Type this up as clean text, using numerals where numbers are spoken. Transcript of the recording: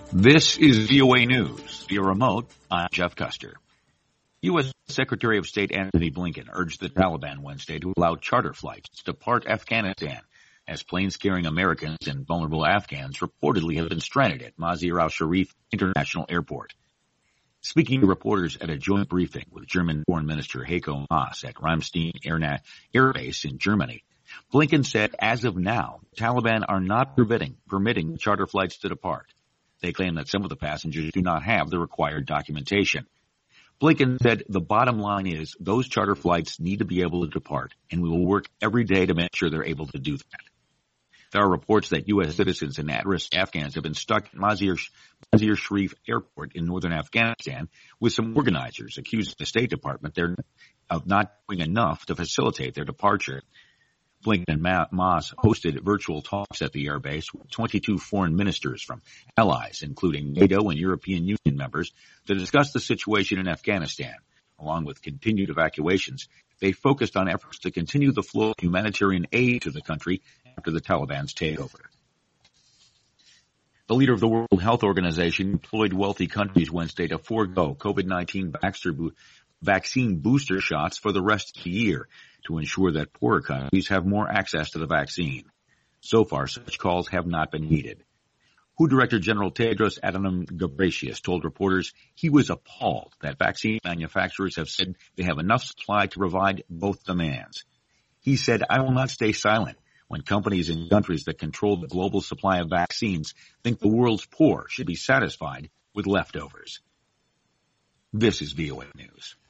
This is VOA News. Via remote, I'm Jeff Custer. U.S. Secretary of State Antony Blinken urged the Taliban Wednesday to allow charter flights to depart Afghanistan as planes carrying Americans and vulnerable Afghans reportedly have been stranded at Mazar al-Sharif International Airport. Speaking to reporters at a joint briefing with German Foreign Minister Heiko Maas at Ramstein Air Base in Germany, Blinken said as of now, the Taliban are not permitting charter flights to depart. They claim that some of the passengers do not have the required documentation. Blinken said the bottom line is those charter flights need to be able to depart, and we will work every day to make sure they're able to do that. There are reports that U.S. citizens and at-risk Afghans have been stuck at Mazar Sharif Airport in northern Afghanistan, with some organizers accusing the State Department of not doing enough to facilitate their departure. Blinken and Maas hosted virtual talks at the airbase with 22 foreign ministers from allies, including NATO and European Union members, to discuss the situation in Afghanistan. Along with continued evacuations, they focused on efforts to continue the flow of humanitarian aid to the country after the Taliban's takeover. The leader of the World Health Organization employed wealthy countries Wednesday to forego COVID-19 vaccine booster shots for the rest of the year to ensure that poorer countries have more access to the vaccine. So far, such calls have not been needed. WHO Director General Tedros Adhanom Ghebreyesus told reporters he was appalled that vaccine manufacturers have said they have enough supply to provide both demands. He said, "I will not stay silent when companies in countries that control the global supply of vaccines think the world's poor should be satisfied with leftovers." This is VOA News.